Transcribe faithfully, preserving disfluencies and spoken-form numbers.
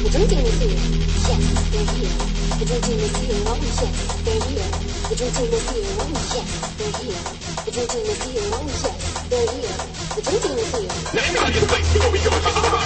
The dream team is here. Yes, they're here. The dream team is here. Oh yes, they're here. The dream team is here. Oh yes, they're here. The dream team is here. Oh yes, they're here. The dream team is here. Now everybody get a place before we go.